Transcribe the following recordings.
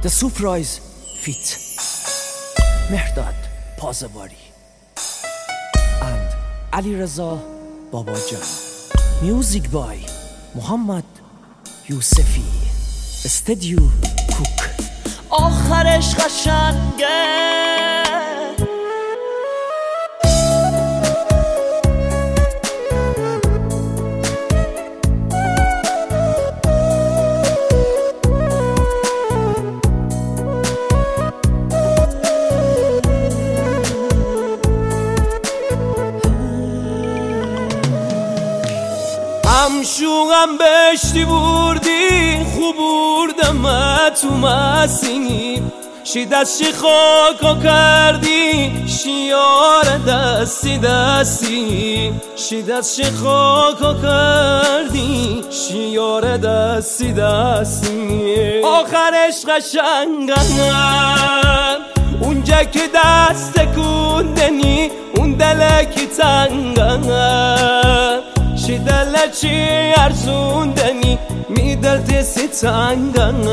The Surprise Fit مهرداد پازواری and علیرضا باباجان. Music by محمد یوسفی. استودیو کوک. آخرش قشنگه همشوقم بشتی بردی خوب بردم تو مسینی شی دست شی خاکا کردی شیار دستی دستی شی دست شی خاکا کردی شیار دستی دستی. آخرش قشنگن اونجا که دست کندنی اون دلکی تنگن شی دل چی ارزوندنی می دلت ستنگن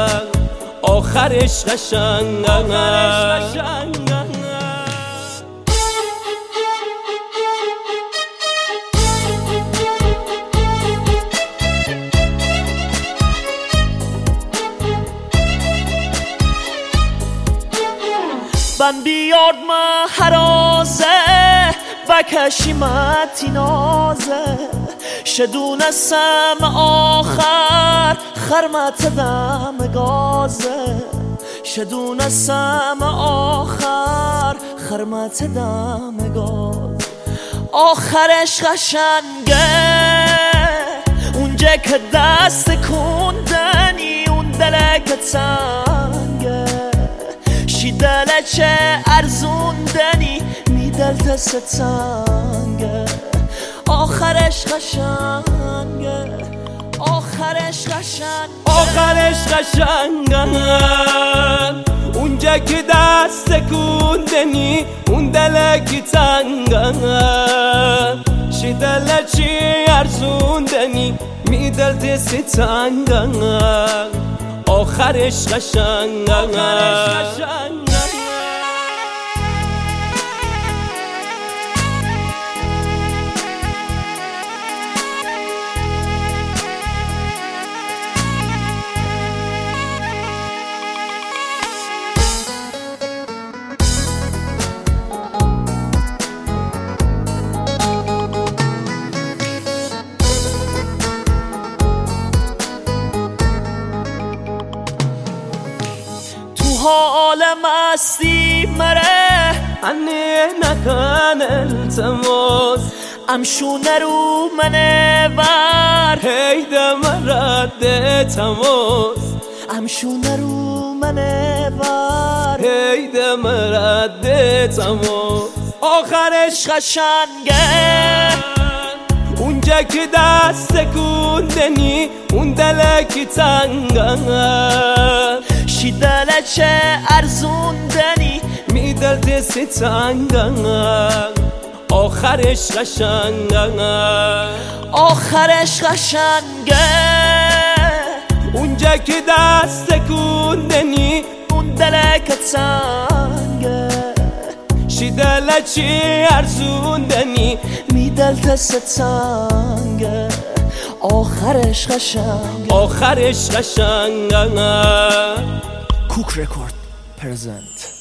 آخرش قشنگن. من بیاد محرازه بکشیمت نازه شدونستم آخر خرمت دم گازه شدونستم آخر خرمت دم گاز. آخرش قشنگه اونجا که دست کندنی اون دلک تنگه شی دل چه ارزوندنی می دلت ستنگه آخرش قشنگه آخرش قشنگه آخرش قشنگن اونجا که دست کندنی اون دلکی تنگن شی دل چی ارزوندنی می دلت ستنگن آخرش قشنگن. حال مستی مره انی نکن التماس امشونه رو منه ور هیده مرد تماس امشونه رو منه ور هیده مرد تماس. آخرش قشنگه اونجا که دست کندنی اون دلکی تنگن شی دل چه ارزوندنی می دلت ستنگن آخرش قشنگن آخرش قشنگه اونجا که دست کندنی اون دلک تنگه شی دل چی ارزوندنی می دلت ستنگه آخرش قشنگه آخرش قشنگن. کوک رکورد پرزنت.